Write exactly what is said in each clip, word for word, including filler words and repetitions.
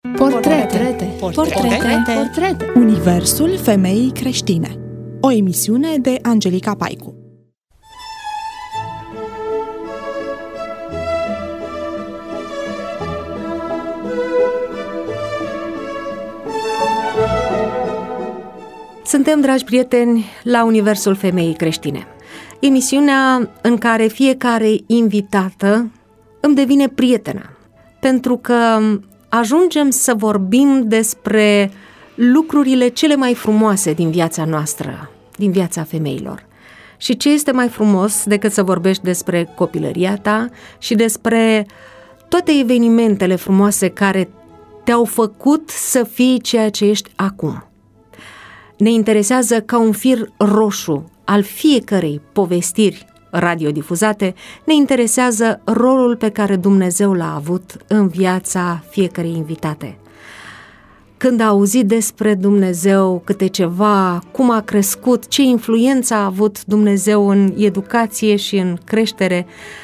Portrete. Portrete. Portrete. Universul femeii creștine. O emisiune de Angelica Paicu. Suntem, dragi prieteni, la Universul femeii creștine. Emisiunea în care fiecare invitată îmi devine prietenă, pentru că ajungem să vorbim despre lucrurile cele mai frumoase din viața noastră, din viața femeilor. Și ce este mai frumos decât să vorbești despre copilăria ta și despre toate evenimentele frumoase care te-au făcut să fii ceea ce ești acum. Ne interesează ca un fir roșu al fiecărei povestiri radiodifuzate, ne interesează rolul pe care Dumnezeu l-a avut în viața fiecărei invitate. Când a auzit despre Dumnezeu câte ceva, cum a crescut, ce influență a avut Dumnezeu în educație și în creștere,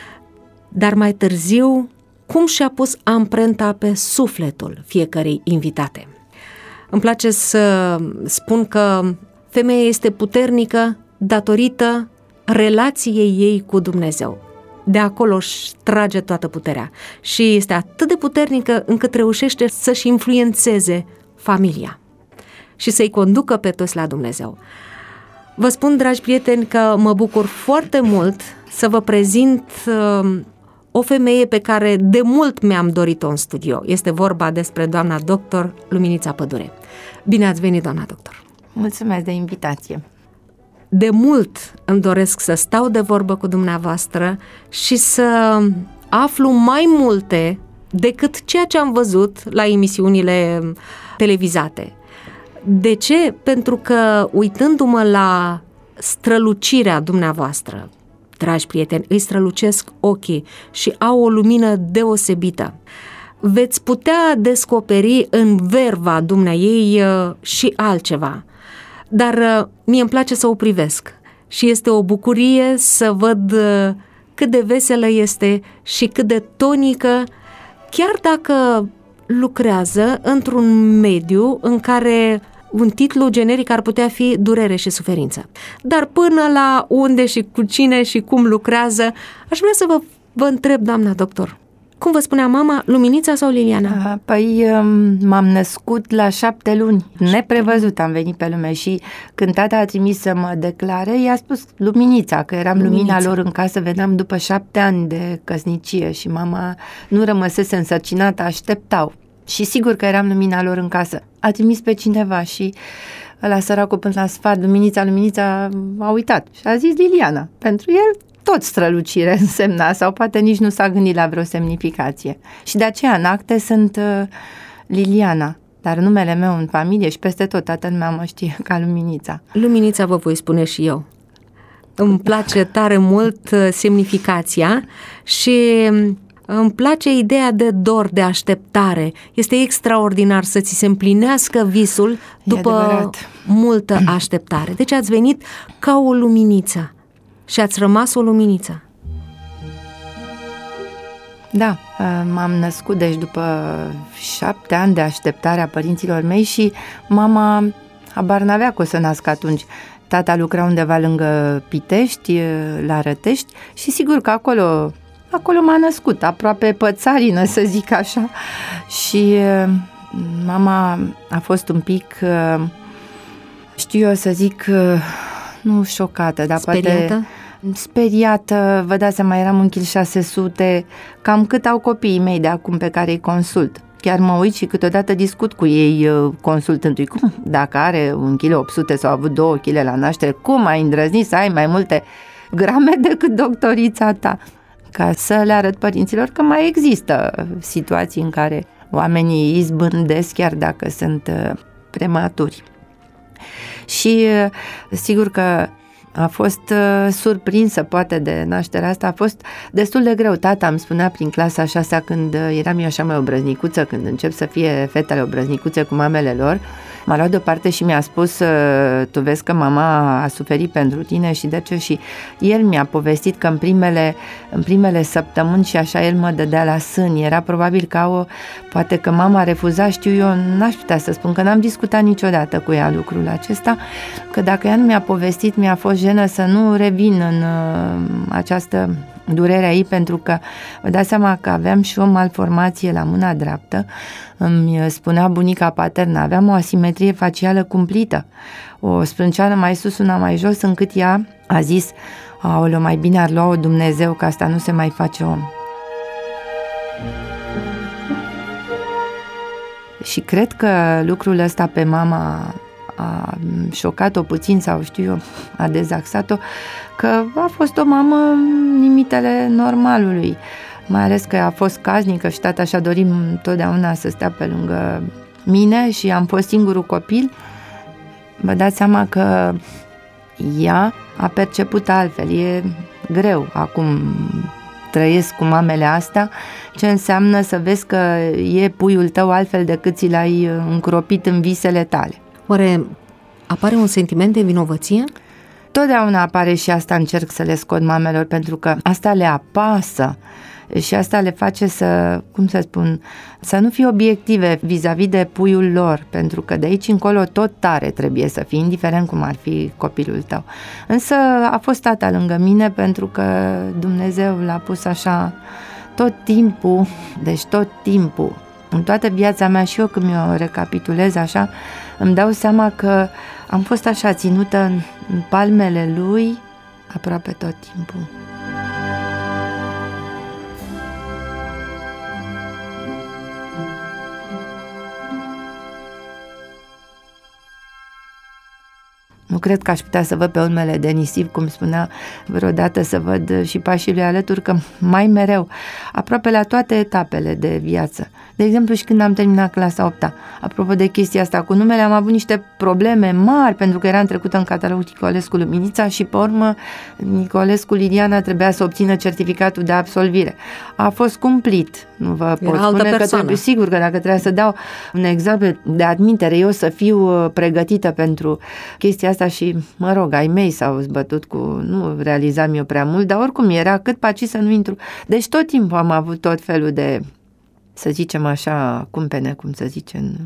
dar mai târziu, cum și-a pus amprenta pe sufletul fiecărei invitate. Îmi place să spun că femeia este puternică datorită relației ei cu Dumnezeu. De acolo își trage toată puterea și este atât de puternică încât reușește să-și influențeze familia și să-i conducă pe toți la Dumnezeu. Vă spun, dragi prieteni, că mă bucur foarte mult să vă prezint uh, o femeie pe care de mult mi-am dorit-o în studio. Este vorba despre doamna doctor Luminița Pădure. Bine ați venit, doamna doctor! Mulțumesc de invitație! De mult îmi doresc să stau de vorbă cu dumneavoastră și să aflu mai multe decât ceea ce am văzut la emisiunile televizate. De ce? Pentru că, uitându-mă la strălucirea dumneavoastră, dragi prieteni, îi strălucesc ochii și au o lumină deosebită. Veți putea descoperi în verva dumneaei și altceva. Dar mie îmi place să o privesc și este o bucurie să văd cât de veselă este și cât de tonică, chiar dacă lucrează într-un mediu în care un titlu generic ar putea fi durere și suferință. Dar până la unde și cu cine și cum lucrează, aș vrea să vă, vă întreb, doamna doctor, cum vă spunea mama, Luminița sau Liliana? Păi m-am născut la șapte luni, neprevăzut am venit pe lume și când tata a trimis să mă declare, i-a spus Luminița, că eram Luminița. Lumina lor în casă, veneam după șapte ani de căsnicie și mama nu rămăsese însărcinată, așteptau. Și sigur că eram lumina lor în casă. A trimis pe cineva și ăla săracul până la sfat, Luminița, Luminița a uitat și a zis Liliana. Pentru el tot strălucire însemna sau poate nici nu s-a gândit la vreo semnificație. Și de aceea în acte sunt uh, Liliana, dar numele meu în familie și peste tot toată lumea mă știe ca Luminița. Luminița vă voi spune și eu. Îmi place tare mult uh, semnificația și îmi place ideea de dor, de așteptare. Este extraordinar să ți se împlinească visul după multă așteptare. Deci ați venit ca o luminiță și ați rămas o luminiță. Da, m-am născut deci după șapte ani de așteptare a părinților mei și mama habar n-avea că o să nasc atunci. Tata lucra undeva lângă Pitești, la Rătești și sigur că acolo... Acolo m-a născut, aproape pățarină, să zic așa. Și uh, mama a fost un pic, uh, știu eu să zic, uh, nu șocată, dar speriată? Poate speriată. Vă dați seama, eram un kil șase sute, cam cât au copiii mei de acum pe care îi consult. Chiar mă uit și câteodată discut cu ei uh, consultându-i. Cum? Dacă are un kil opt sute sau a avut două kile la naștere, cum ai îndrăznit să ai mai multe grame decât doctorița ta? Ca să le arăt părinților că mai există situații în care oamenii izbândesc chiar dacă sunt prematuri. Și sigur că a fost uh, surprinsă poate de nașterea asta, a fost destul de greu. Tata îmi spunea prin clasa a șasea, când eram eu așa mai obrăznicuță, când încep să fie fetele obrăznicuțe cu mamele lor, m-a luat deoparte și mi-a spus, tu vezi că mama a suferit pentru tine și de ce? Și el mi-a povestit că în primele, în primele săptămâni și așa el mă dădea la sâni. Era probabil ca o, poate că mama a refuzat, știu eu, n-aș putea să spun că n-am discutat niciodată cu ea lucrul acesta, că dacă ea nu mi-a povestit, mi-a fost jenă să nu revin în uh, această durerea ei, pentru că vă dați seama că aveam și o malformație la mâna dreaptă. Îmi spunea bunica paternă, aveam o asimetrie facială cumplită, o sprânceană mai sus, una mai jos, încât ea a zis, aoleu, mai bine ar lua-o Dumnezeu, că asta nu se mai face om. Și cred că lucrul ăsta pe mama a șocat-o puțin, sau știu eu, a dezaxat-o, că a fost o mamă în limitele normalului, mai ales că a fost casnică și tata și-a dorit totdeauna să stea pe lângă mine și am fost singurul copil. Vă dați seama că ea a perceput altfel, e greu acum trăiesc cu mamele astea, ce înseamnă să vezi că e puiul tău altfel decât ți l-ai încropit în visele tale. Oare apare un sentiment de vinovăție? Totdeauna apare și asta încerc să le scot mamelor, pentru că asta le apasă și asta le face să, cum să spun, să nu fie obiective vis-a-vis de puiul lor, pentru că de aici încolo tot tare trebuie să fii, indiferent cum ar fi copilul tău. Însă a fost tata lângă mine, pentru că Dumnezeu l-a pus așa tot timpul, deci tot timpul, în toată viața mea, și eu când mi-o recapitulez așa, îmi dau seama că am fost așa ținută în, în palmele lui aproape tot timpul. Nu cred că aș putea să văd pe urmele de nisip, cum spunea vreodată, să văd și pașii lui alături, că mai mereu, aproape la toate etapele de viață. De exemplu, și când am terminat clasa a opta, apropo de chestia asta cu numele, am avut niște probleme mari, pentru că eram trecută în catalogul Nicolescu Luminița și pe urmă Nicolescu Liliana trebuia să obțină certificatul de absolvire. A fost cumplit. Nu vă pot spune că trebuie, sigur că dacă trebuia să dau un exemplu de admitere, eu să fiu pregătită pentru chestia asta și, mă rog, ai mei s-au zbătut cu, nu realizam eu prea mult, dar oricum era cât paci să nu intru. Deci tot timpul am avut tot felul de, să zicem așa, cumpene, cum să zice, în,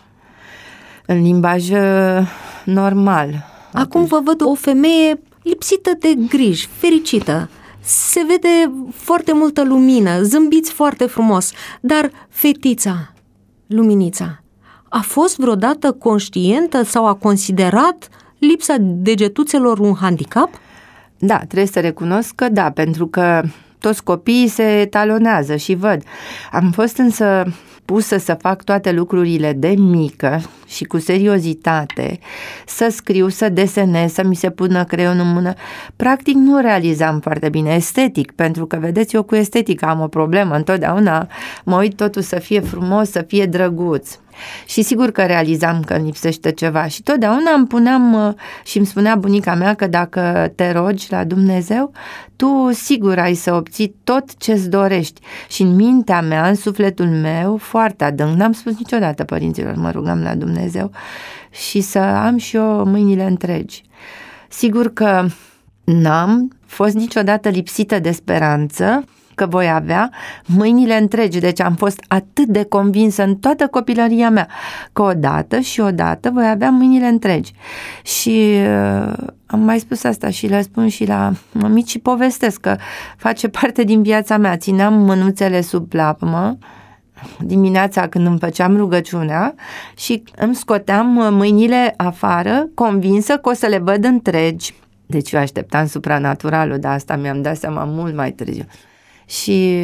în limbaj normal. Acum vă văd o femeie lipsită de griji, fericită. Se vede foarte multă lumină, zâmbiți foarte frumos, dar fetița, Luminița, a fost vreodată conștientă sau a considerat lipsa degetuțelor un handicap? Da, trebuie să recunosc că da, pentru că toți copiii se etalonează și văd. Am fost însă pusă să fac toate lucrurile de mică și cu seriozitate, să scriu, să desenez, să mi se pună creionul în mână. Practic nu realizam foarte bine estetic, pentru că, vedeți, eu cu estetica am o problemă, întotdeauna mă uit totul să fie frumos, să fie drăguț. Și sigur că realizam că îmi lipsește ceva și totdeauna îmi puneam și îmi spunea bunica mea că dacă te rogi la Dumnezeu, tu sigur ai să obții tot ce-ți dorești. Și în mintea mea, în sufletul meu, foarte adânc, n-am spus niciodată părinților, mă rugam la Dumnezeu și să am și eu mâinile întregi. Sigur că n-am fost niciodată lipsită de speranță că voi avea mâinile întregi, deci am fost atât de convinsă în toată copilăria mea că odată și odată voi avea mâinile întregi. Și uh, am mai spus asta și le spun și la mămici și povestesc că face parte din viața mea. Țineam mânuțele sub plapmă dimineața când îmi făceam rugăciunea și îmi scoteam mâinile afară, convinsă că o să le văd întregi. Deci eu așteptam supranaturalul, dar asta mi-am dat seama mult mai târziu. Și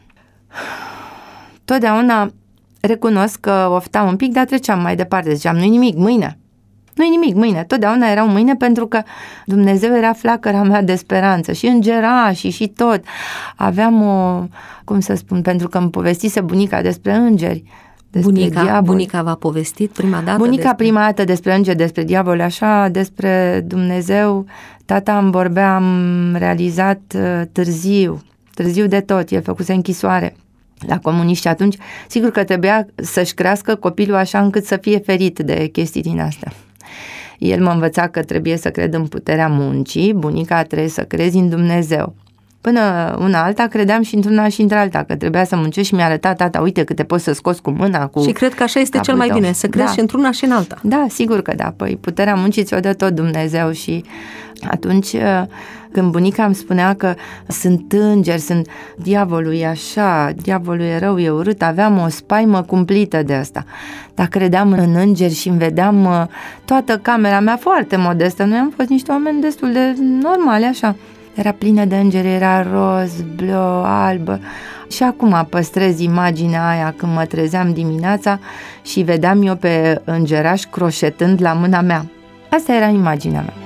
totdeauna recunosc că oftam un pic, dar treceam mai departe. Ziceam, nu-i nimic, mâine. Nu-i nimic, mâine. Totdeauna erau mâine, pentru că Dumnezeu era flacăra mea de speranță și îngerașii și tot. Aveam o, cum să spun, pentru că îmi povestise bunica despre îngeri. despre bunica, diavol. Bunica v-a povestit prima dată? Bunica despre... prima dată despre îngeri, despre diavol, așa, despre Dumnezeu. Tata îmi vorbea, am realizat uh, târziu, târziu de tot, el făcuse închisoare la comuniști atunci. Sigur că trebuia să-și crească copilul așa încât să fie ferit de chestii din astea. El mă învăța că trebuie să cred în puterea muncii, bunica trebuie să crezi în Dumnezeu. Până una alta credeam și într-una și într-alta, că trebuia să muncești și mi-a arătat tata, uite câte poți să scoți cu mâna, cu... Și cred că așa este cel mai bine, să crezi da. și într-una și în alta. Da, sigur că da, păi puterea muncii ți-o dă tot Dumnezeu și atunci când bunica îmi spunea că sunt îngeri, sunt diavolul e așa, diavolul e rău, e urât, aveam o spaimă cumplită de asta. Dar credeam în îngeri și îmi vedeam toată camera mea foarte modestă, noi am fost niște oameni destul de normali, așa. Era plină de îngeri, era roz, blu, albă și acum păstrez imaginea aia când mă trezeam dimineața și vedeam eu pe îngeraș croșetând la mâna mea. Asta era imaginea mea.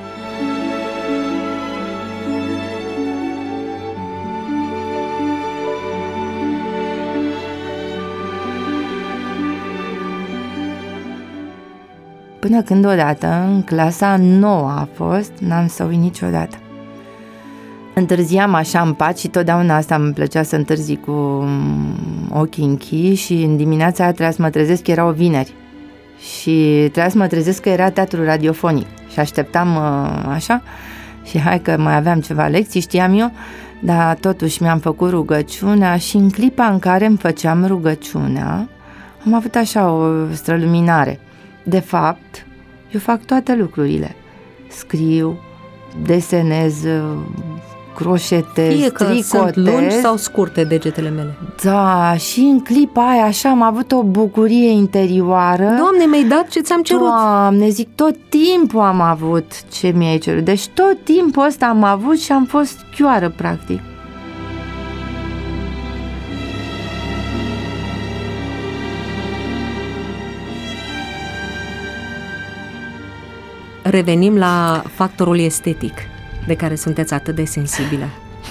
Până când odată, în clasa nouă a fost, n-am să uit niciodată. Întârziam așa în pat și totdeauna asta îmi plăcea să întârzi cu ochii închiși și în dimineața aia trebuia să mă trezesc, era o vineri și trebuia să mă trezesc că era teatru radiofonic și așteptam așa și hai că mai aveam ceva lecții, știam eu, dar totuși mi-am făcut rugăciunea și în clipa în care îmi făceam rugăciunea am avut așa o străluminare. De fapt, eu fac toate lucrurile, scriu, desenez, croșetez, fie că tricotez. Sunt lungi sau scurte degetele mele. Da, și în clipa aia așa am avut o bucurie interioară. Doamne, mi-ai dat ce ți-am cerut. Doamne, zic, tot timpul am avut ce mi-ai cerut. Deci tot timpul ăsta am avut și am fost chioară, practic. Revenim la factorul estetic de care sunteți atât de sensibilă.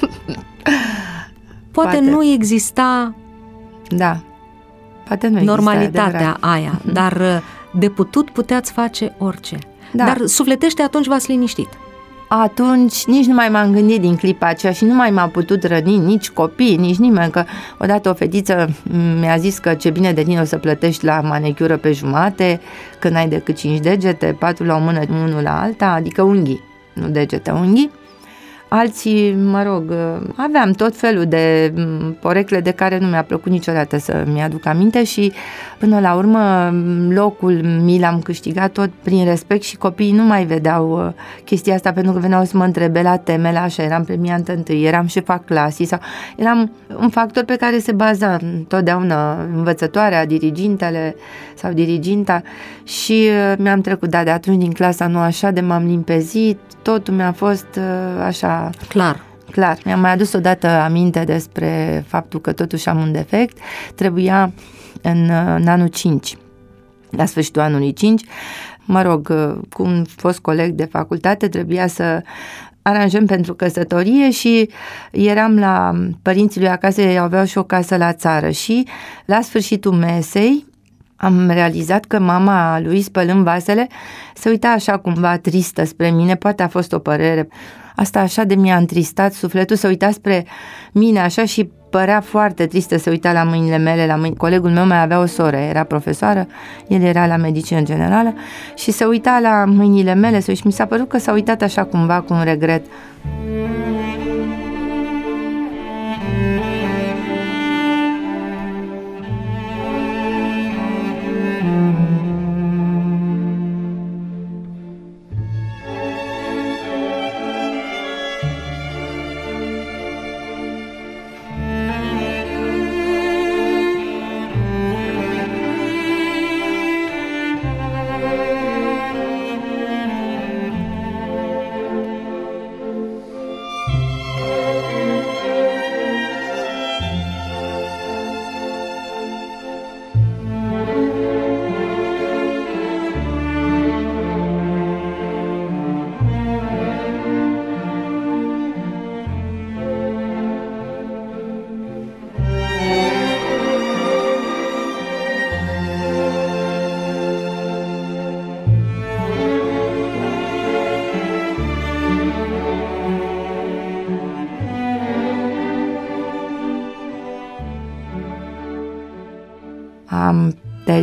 Poate, Poate nu exista da. Poate nu normalitatea aia, dar de putut puteați face orice. Da. Dar sufletește atunci v-ați liniștit. Atunci nici nu mai m-am gândit din clipa aceea și nu mai m-a putut răni nici copii, nici nimeni, că odată o fetiță mi-a zis că ce bine de tine o să plătești la manicură pe jumate, că n-ai decât cinci degete, patru la o mână, unul la alta, adică unghii, nu degete, unghii. Alții, mă rog, aveam tot felul de porecle de care nu mi-a plăcut niciodată să-mi aduc aminte și până la urmă locul mi l-am câștigat tot prin respect și copiii nu mai vedeau chestia asta pentru că veneau să mă întrebe la temele, așa, eram premiantă întâi, eram șefa clasii sau eram un factor pe care se baza întotdeauna învățătoarea, dirigintele sau diriginta și mi-am trecut, da, de atunci din clasa nouă așa de m-am limpezit, totul mi-a fost așa... Clar. Clar. Mi-am mai adus odată aminte despre faptul că totuși am un defect. Trebuia în, în anul cinci, la sfârșitul anului cinci, mă rog, cu un fost coleg de facultate, trebuia să aranjăm pentru căsătorie și eram la părinții lui acasă, ei aveau și o casă la țară și la sfârșitul mesei am realizat că mama lui, spălând vasele, se uita așa cumva tristă spre mine, poate a fost o părere. Asta așa de mi-a întristat sufletul, se uita spre mine așa și părea foarte tristă, se uita la mâinile mele, la mâini. Colegul meu mai avea o soră, era profesoară, el era la medicină generală și se uita la mâinile mele și mi s-a părut că s-a uitat așa cumva cu un regret.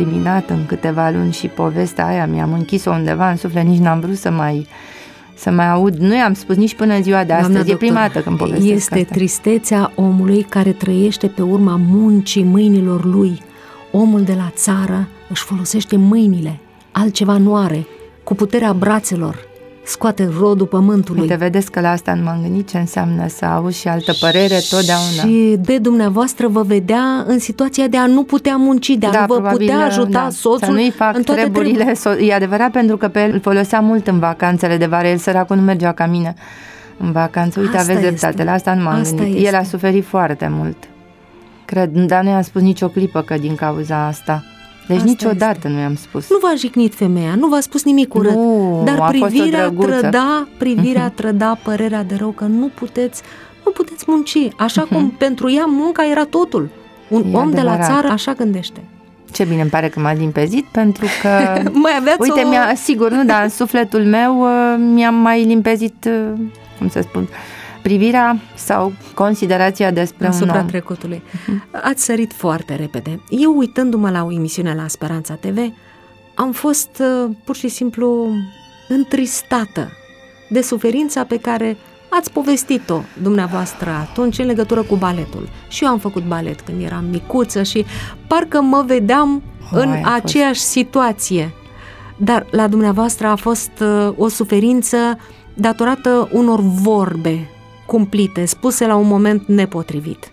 discriminat în câteva luni și povestea aia mi-am închis-o undeva în suflet, nici n-am vrut să mai, să mai aud. Nu i-am spus nici până în ziua de astăzi, Doamna e prima dată când povestesc este asta. tristețea omului care trăiește pe urma muncii mâinilor lui. Omul de la țară își folosește mâinile, altceva nu are, cu puterea brațelor scoate rodul pământului. Uite, vedeți că la asta nu m-am gândit, ce înseamnă să auzi și altă părere totdeauna. Și de dumneavoastră vă vedea în situația de a nu putea munci, de a da, nu vă probabil, putea ajuta da, soțul să nu-i fac în toate treburile. So- e adevărat, pentru că pe el îl folosea mult în vacanțele de vară. El, săracul, nu mergea ca mine în vacanță. Uite, Asta aveți este. dreptate, la asta nu m-am Asta gândit. este. El a suferit foarte mult. Cred, dar nu i-am spus nicio clipă că din cauza asta. Deci Asta niciodată este. nu i-am spus. Nu v-a jignit femeia, nu v-a spus nimic urât, Nu, dar a fost o privirea drăguță. trăda, privirea trăda părerea de rău că nu puteți, nu puteți munci, așa cum pentru ea munca era totul. Un E om de la adevărat. țară așa gândește. Ce bine îmi pare că m-a limpezit, pentru că Mai aveați uite, o... mi-a, sigur, nu, dar în sufletul meu uh, mi-am mai limpezit, uh, cum să spun, privirea sau considerația despre asupra un om. trecutului. Ați sărit foarte repede. Eu, uitându-mă la o emisiune la Speranța T V, am fost uh, pur și simplu întristată de suferința pe care ați povestit-o dumneavoastră atunci în legătură cu baletul. Și eu am făcut balet când eram micuță și parcă mă vedeam Oh, în aia a aceeași situație. Dar la dumneavoastră a fost uh, o suferință datorată unor vorbe cumplite, spuse la un moment nepotrivit.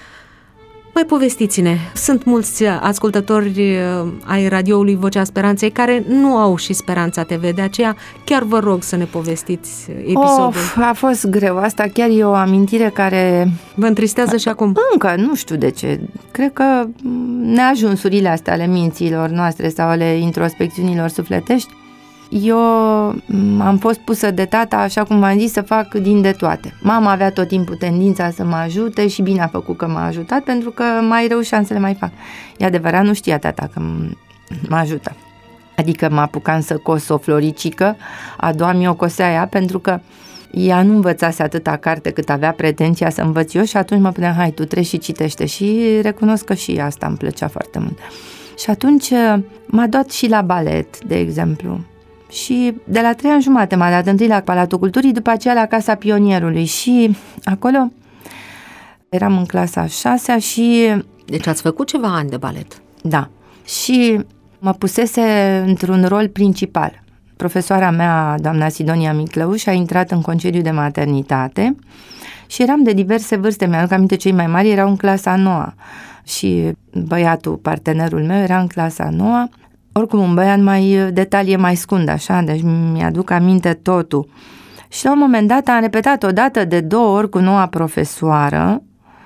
Mai povestiți-ne, sunt mulți ascultători ai radioului Vocea Speranței care nu au și Speranța T V, de aceea chiar vă rog să ne povestiți episodul. Of, a fost greu, asta chiar e o amintire care Vă întristează și acum? încă, nu știu de ce, cred că neajunsurile astea ale minților noastre sau ale introspecțiunilor sufletești, eu am fost pusă de tata, așa cum v-am zis, să fac din de toate. Mama avea tot timpul tendința să mă ajute și bine a făcut că m-a ajutat, pentru că mai rău să le mai fac. E adevărat, nu știa tata că mă ajută. Adică mă apucam să cos o floricică, a doua mi-o cosea ea, pentru că ea nu învățase atâta carte cât avea pretenția să învăț eu și atunci mă puneam, hai, tu treci și citește. Și recunosc că și asta îmi plăcea foarte mult. Și atunci m-a dat și la balet, de exemplu. Și de la trei ani jumate m-a dat întâi la Palatul Culturii, după aceea la Casa Pionierului și acolo eram în clasa a șasea și... Deci ați făcut ceva ani de balet. Da. Și mă pusese într-un rol principal. Profesoara mea, doamna Sidonia Miclăuș, a intrat în concediu de maternitate și eram de diverse vârste. Mi-aduc aminte, cei mai mari erau în clasa a noua și băiatul, partenerul meu, era în clasa a noua. Oricum, un băiat mai de talie mai scund, așa, deci mi-aduc aminte totul. Și la un moment dat am repetat o dată de două ori cu noua profesoară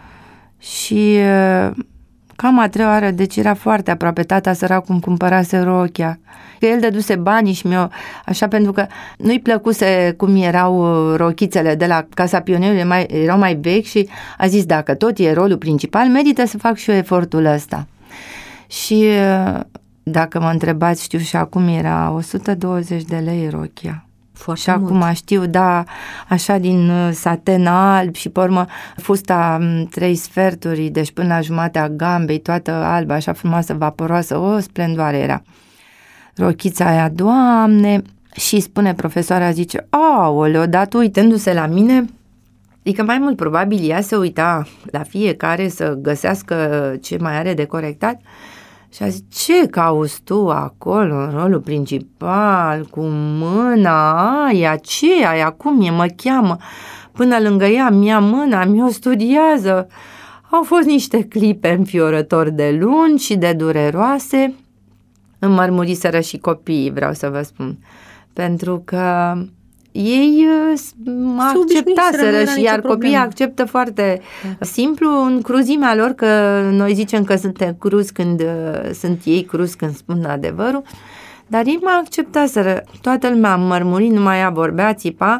și cam a treia oară, deci era foarte aproape, tata săracul îmi cumpărase rochia. Că el dăduse banii și mi-o, așa, pentru că nu-i plăcuse cum erau rochițele de la Casa Pionierului, mai, erau mai vechi și a zis, dacă tot e rolul principal, merită să fac și eu efortul ăsta. Și... dacă mă întrebați, știu și acum, era o sută douăzeci de lei rochia. Foarte și mult. acum știu, da, așa din saten alb și pe urmă fusta trei sferturi, deci până la jumatea gambei, toată albă, așa frumoasă, vaporoasă, o splendoare era. Rochița aia, Doamne, și spune profesoara, zice, aoleo, dar tu uitându-se la mine, adică mai mult probabil ea se uita la fiecare să găsească ce mai are de corectat. Și a zis, ce cauți tu acolo, în rolul principal, cu mâna aia, ce aia, cum e, mă cheamă? Până lângă ea, mi-a mâna, mi-o studiază. Au fost niște clipe înfiorători de lungi și de dureroase. Înmărmuriseră și copiii, vreau să vă spun, pentru că ei mă acceptaseră și iar copiii acceptă foarte da. simplu în cruzimea lor, că noi zicem că suntem cruzi când sunt ei cruzi când spun adevărul, dar ei mă acceptaseră. Toată lumea a mărmurit, numai ea vorbea, țipa.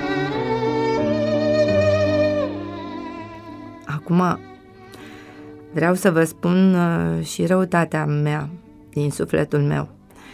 Acum, Vreau să vă spun uh, și răutatea mea din sufletul meu.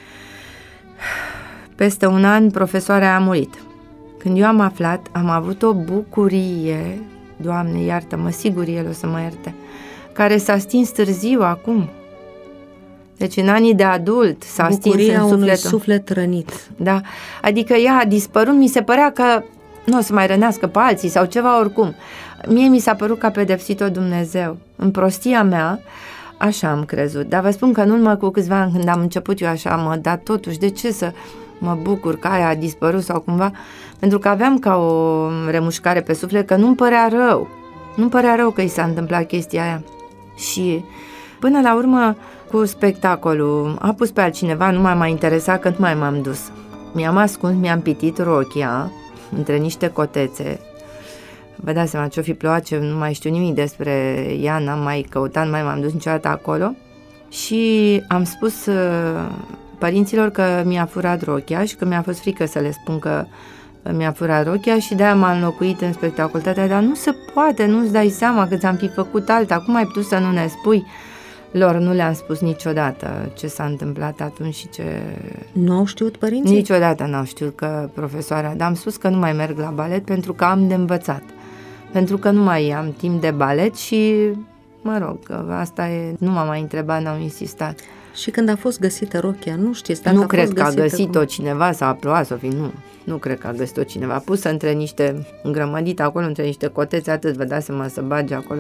Peste un an, profesoara a murit. Când eu am aflat, am avut o bucurie, Doamne, iartă-mă, sigur El o să mă ierte, care s-a stins târziu acum. Deci în anii de adult s-a Bucuria stins în sufletul. unui suflet rănit. Da, adică ea a dispărut, mi se părea că nu o să mai rănească pe alții sau ceva oricum. Mie mi s-a părut că a pedepsit-o Dumnezeu. În prostia mea, așa am crezut. Dar vă spun că în urmă cu câțiva ani, când am început eu așa, mă, dar totuși, de ce să mă bucur că aia a dispărut sau cumva? Pentru că aveam ca o remușcare pe suflet, că nu-mi părea rău. Nu-mi părea rău că i s-a întâmplat chestia aia. Și până la urmă, cu spectacolul, a pus pe altcineva, nu m-a mai interesat, că nu mai m-am dus. Mi-am ascuns, mi-am pitit rochia între niște cotețe. Vă dați seama ce-o fi plouat, ce nu mai știu nimic despre ea, n-am mai căutat, nu mai m-am dus niciodată acolo. Și am spus uh, părinților că mi-a furat rochia și că mi-a fost frică să le spun că mi-a furat rochia și de-aia m-am înlocuit în spectacolitatea, dar nu se poate, nu-ți dai seama că ți-am fi făcut alta, cum ai putut să nu ne spui? Lor nu le-am spus niciodată ce s-a întâmplat atunci și ce... Nu au știut părinții? Niciodată n-au știut că profesoara, dar am spus că nu mai merg la balet pentru că am de învățat, pentru că nu mai am timp de balet și, mă rog, asta e, nu m-a mai întrebat, n-au insistat. Și când a fost găsită rochia, nu știți dacă Nu a cred fost că a găsit-o cum... cineva sau a plouat sau fi, nu, nu cred că a găsit-o cineva, pusă între niște, îngrămădită acolo, între niște cotețe, atât, vă dați seama să bage acolo.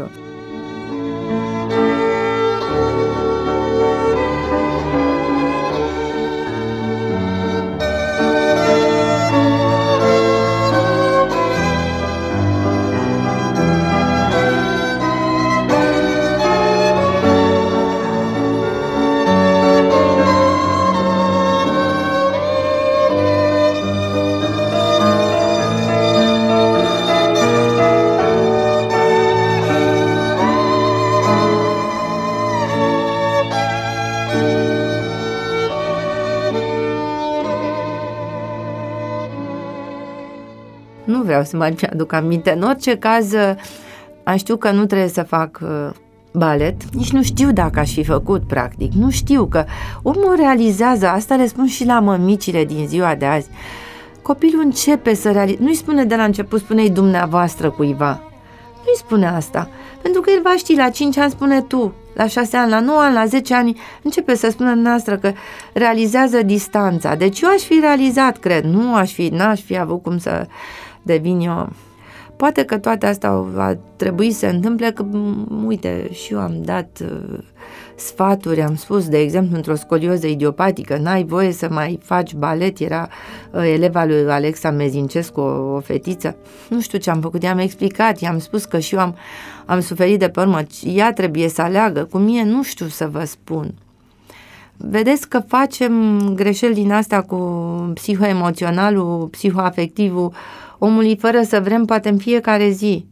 Nu vreau să mai mi-aduc aminte. În orice caz, am știut că nu trebuie să fac balet. Nici nu știu dacă aș fi făcut, practic. Nu știu, că omul realizează, asta le spun și la mămicile din ziua de azi. Copilul începe să realizeze. Nu-i spune de la început, spune-i dumneavoastră cuiva. Nu-i spune asta. Pentru că el va ști, la cinci ani spune tu, la șase ani, la nouă ani, la zece ani, începe să spună noastră că realizează distanța. Deci eu aș fi realizat, cred, nu aș fi, n-aș fi avut cum să devin eu. Poate că toate astea va trebui să se întâmple, că, uite, și eu am dat uh, sfaturi, am spus, de exemplu, într-o scolioză idiopatică, n-ai voie să mai faci balet, era uh, eleva lui Alexa Mezincescu, o, o fetiță, nu știu ce am făcut, i-am explicat, i-am spus că și eu am, am suferit de pe urmă, ea trebuie să aleagă, cu mine nu știu să vă spun. Vedeți că facem greșeli din astea cu psihoemoționalul, psihoafectivul omului fără să vrem, poate în fiecare zi.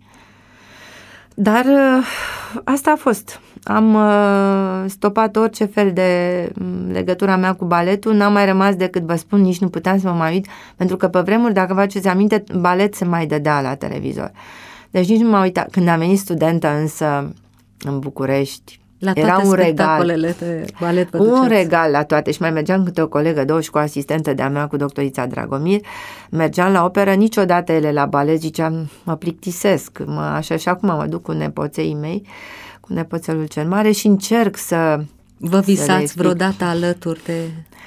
Dar asta a fost. Am stopat orice fel de legătura mea cu baletul, n-am mai rămas decât, vă spun, nici nu puteam să mă mai uit, pentru că pe vremuri, dacă vă aduceți aminte, balet se mai dădea la televizor. Deci nici nu m-am uitat. Când am venit studentă însă în București, la era toate un spectacolele regal, de balet vă un duceați. regal la toate și mai mergeam câte o colegă, două și cu o asistentă de-a mea, cu doctorița Dragomir, mergeam la operă, niciodată ele la balet, ziceam, mă plictisesc, mă, așa și acum mă duc cu nepoței mei, cu nepoțelul cel mare și încerc să... Vă visați vreodată alături de...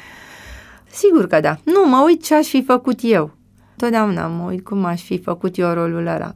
Sigur că da. Nu, mă uit ce aș fi făcut eu. Totdeauna mă uit cum aș fi făcut eu rolul ăla.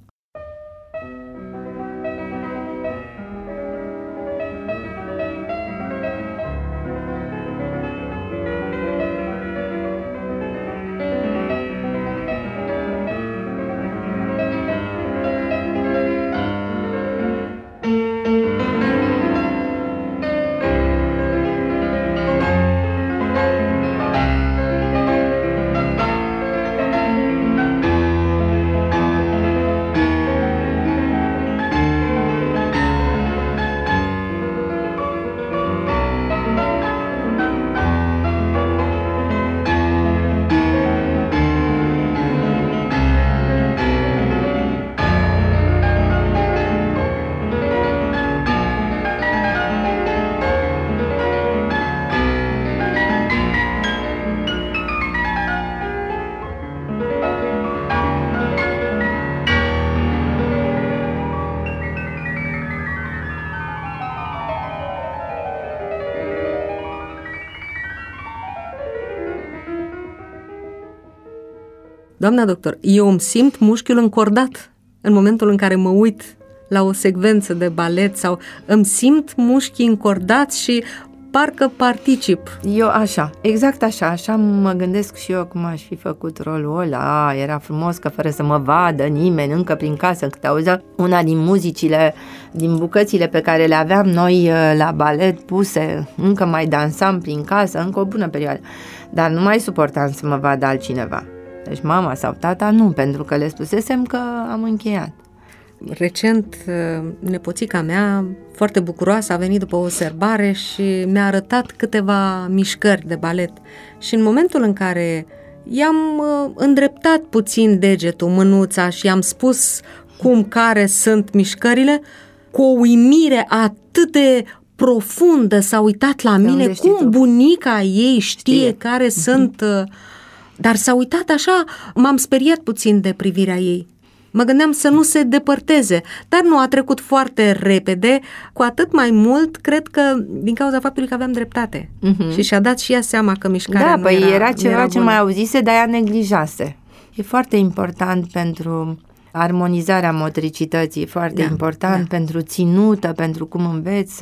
Doamna doctor, eu îmi simt mușchiul încordat în momentul în care mă uit la o secvență de balet sau îmi simt mușchii încordați și parcă particip. Eu așa, exact așa, așa mă gândesc și eu cum aș fi făcut rolul ăla. Era frumos că fără să mă vadă nimeni încă prin casă, când auzea una din muzicile, din bucățile pe care le aveam noi la balet puse, încă mai dansam prin casă, încă o bună perioadă, dar nu mai suportam să mă vadă altcineva. Deci mama sau tata nu, pentru că le spusesem că am încheiat. Recent, nepoțica mea, foarte bucuroasă, a venit după o serbare și mi-a arătat câteva mișcări de balet. Și în momentul în care i-am îndreptat puțin degetul, mânuța și i-am spus cum care sunt mișcările, cu o uimire atât de profundă s-a uitat la mine, cum bunica ei știe, știe. care uh-huh. sunt... Dar s-a uitat așa, m-am speriat puțin de privirea ei. Mă gândeam să nu se depărteze, dar nu, a trecut foarte repede, cu atât mai mult, cred că din cauza faptului că aveam dreptate. Uh-huh. Și și-a dat și ea seama că mișcarea da, nu păi era, era ceva era ce mai auzise, dar ea neglijase. E foarte important pentru armonizarea motricității, foarte da, important da. pentru ținută, pentru cum înveți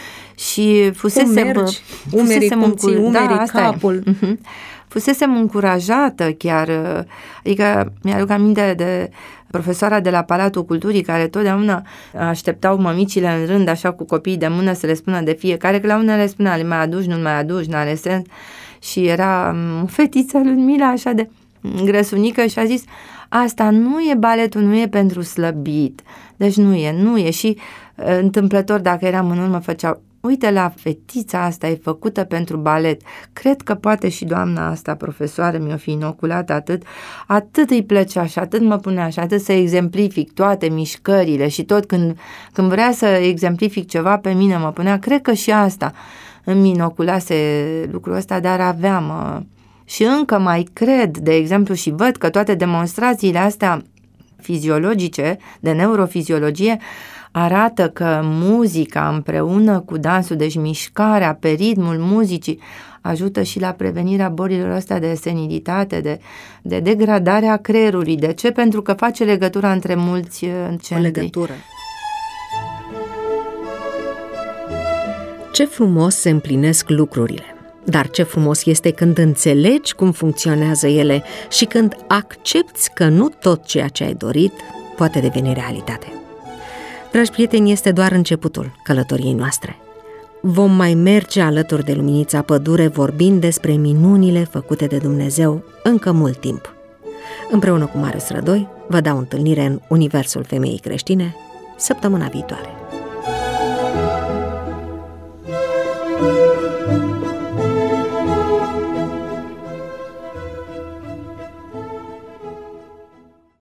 și fusesem... Cum mergi, umerii, cum ții umerii, da, capul... Uh-huh. Fusesem încurajată chiar, adică mi-aduc aminte de profesoara de la Palatul Culturii, care totdeauna așteptau mămicile în rând, așa cu copiii de mână, să le spună de fiecare, că la unele le spunea, le mai aduci, nu mai aduci, n-are sens. Și era fetița lui Mila așa de grăsunică și a zis, asta nu e baletul, nu e pentru slăbit, deci nu e, nu e. Și întâmplător, dacă eram în urmă, făceau, uite la fetița asta, e făcută pentru balet. Cred că poate și doamna asta, profesoară, mi-o fi inoculat atât, atât îi plăcea și atât mă punea și atât să exemplific toate mișcările și tot când, când vrea să exemplific ceva pe mine mă punea, cred că și asta îmi inoculase lucrul ăsta, dar aveam și încă mai cred, de exemplu, și văd că toate demonstrațiile astea fiziologice, de neurofiziologie, arată că muzica împreună cu dansul, deci mișcarea pe ritmul muzicii, ajută și la prevenirea bolilor astea de senilitate, de, de degradarea creierului. De ce? Pentru că face legătura între mulți centri. O legătură. Ce frumos se împlinesc lucrurile, dar ce frumos este când înțelegi cum funcționează ele și când accepți că nu tot ceea ce ai dorit poate deveni realitate. Dragi prieteni, este doar începutul călătoriei noastre. Vom mai merge alături de luminița pădure vorbind despre minunile făcute de Dumnezeu încă mult timp. Împreună cu Marius Rădoi, vă dau întâlnire în Universul Femeii Creștine săptămâna viitoare.